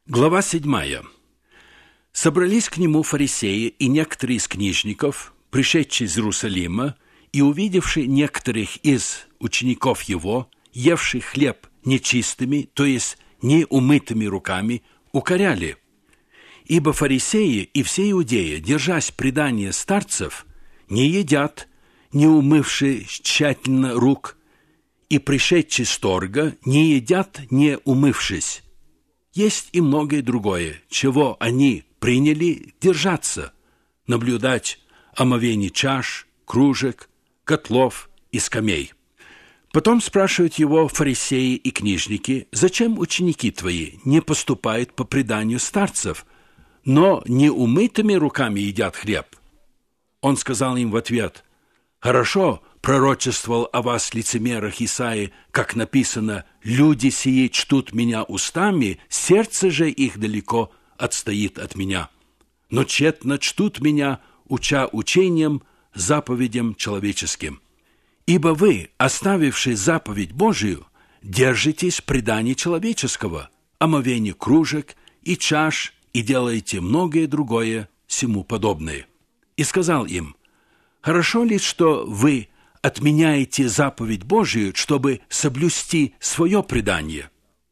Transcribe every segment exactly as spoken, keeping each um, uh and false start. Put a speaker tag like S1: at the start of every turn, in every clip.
S1: Глава седьмая. Собрались к нему фарисеи и некоторые из книжников, пришедшие из Иерусалима, и увидевшие некоторых из учеников его, евших хлеб нечистыми, то есть неумытыми руками, укоряли. Ибо фарисеи и все иудеи, держась предания старцев, не едят, не умывши тщательно рук, и пришедшие с торга не едят, не умывшись. Есть и многое другое, чего они приняли держаться, наблюдать омовение чаш, кружек, котлов и скамей. Потом спрашивают его фарисеи и книжники, зачем ученики твои не поступают по преданию старцев, но неумытыми руками едят хлеб? Он сказал им в ответ: «Хорошо пророчествовал о вас лицемерах Исаия, как написано: люди сии чтут меня устами, сердце же их далеко отстоит от меня. Но тщетно чтут меня, уча учением, заповедям человеческим. Ибо вы, оставивши заповедь Божию, держитесь преданий человеческого, омовения кружек и чаш, и делаете многое другое сему подобное». И сказал им: «Хорошо ли, что вы отменяете заповедь Божию, чтобы соблюсти свое предание?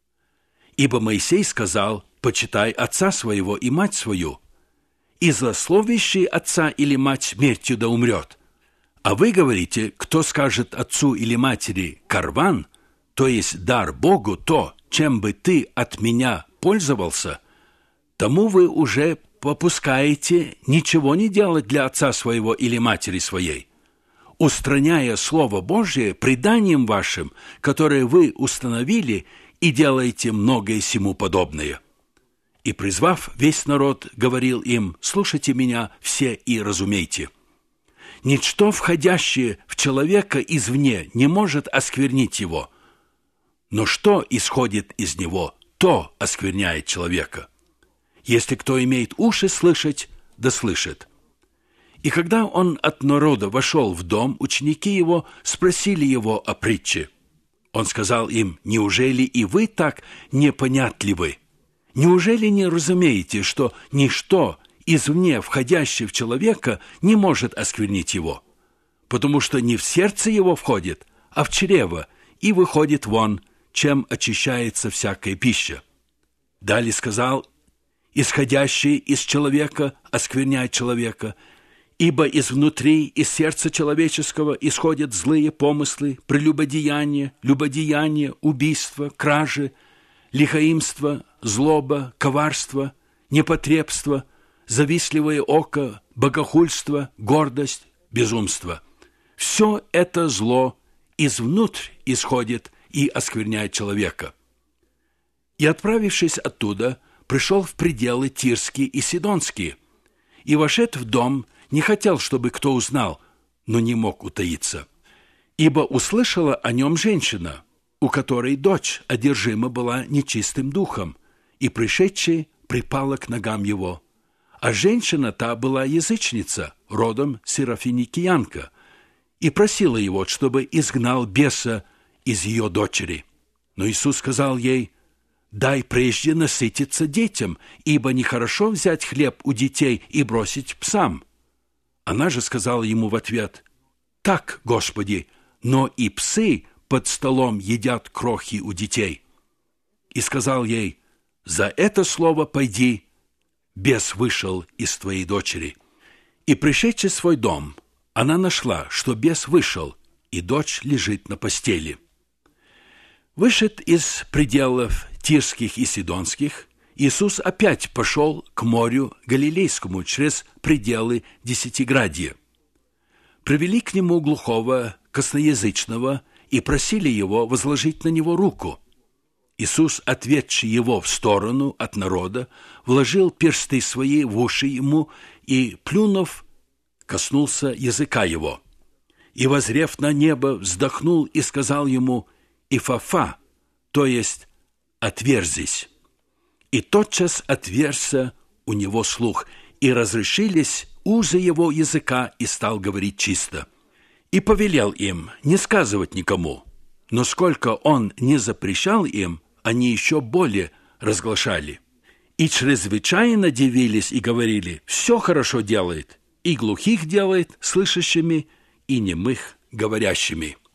S1: Ибо Моисей сказал: почитай отца своего и мать свою, и злословящий отца или мать смертью да умрет. А вы говорите: кто скажет отцу или матери карван, то есть дар Богу, то, чем бы ты от меня пользовался, тому вы уже попускаете ничего не делать для отца своего или матери своей, устраняя Слово Божие преданием вашим, которое вы установили, и делаете многое сему подобное». И, призвав весь народ, говорил им: «Слушайте меня все и разумейте. Ничто, входящее в человека извне, не может осквернить его, но что исходит из него, то оскверняет человека. Если кто имеет уши слышать, да слышит». И когда он от народа вошел в дом, ученики его спросили его о притче. Он сказал им: «Неужели и вы так непонятливы? Неужели не разумеете, что ничто извне, входящее в человека, не может осквернить его? Потому что не в сердце его входит, а в чрево, и выходит вон, чем очищается всякая пища. Далее сказал: исходящее из человека оскверняет человека, ибо изнутри, из сердца человеческого исходят злые помыслы, прелюбодеяние, любодеяние, убийство, кражи, лихоимство, злоба, коварство, непотребство, завистливое око, богохульство, гордость, безумство. Все это зло извнутрь исходит и оскверняет человека». И, отправившись оттуда, пришел в пределы Тирские и Сидонские, и, вошед в дом, не хотел, чтобы кто узнал, но не мог утаиться. Ибо услышала о нем женщина, у которой дочь одержима была нечистым духом, и, пришедшей, припала к ногам его. А женщина та была язычница, родом серафиникиянка, и просила его, чтобы изгнал беса из ее дочери. Но Иисус сказал ей: «Дай прежде насытиться детям, ибо нехорошо взять хлеб у детей и бросить псам». Она же сказала ему в ответ: «Так, Господи, но и псы под столом едят крохи у детей». И сказал ей: «За это слово пойди, бес вышел из твоей дочери». И, пришедши в свой дом, она нашла, что бес вышел, и дочь лежит на постели. Вышед из пределов Тирских и Сидонских, Иисус опять пошел к морю Галилейскому через пределы Десятиградья. Привели к нему глухого косноязычного и просили его возложить на него руку. Иисус, отведший его в сторону от народа, вложил персты свои в уши ему и, плюнув, коснулся языка его. И, возрев на небо, вздохнул и сказал ему: «Ифафа», то есть «отверзись». И тотчас отверзся у него слух, и разрешились узы его языка, и стал говорить чисто. И повелел им не сказывать никому, но сколько он не запрещал им, они еще более разглашали. и чрезвычайно дивились и говорили: «Все хорошо делает, и глухих делает слышащими, и немых говорящими».